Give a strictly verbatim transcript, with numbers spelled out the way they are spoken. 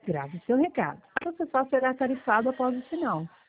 Grave seu recado. Você só será tarifado após o sinal.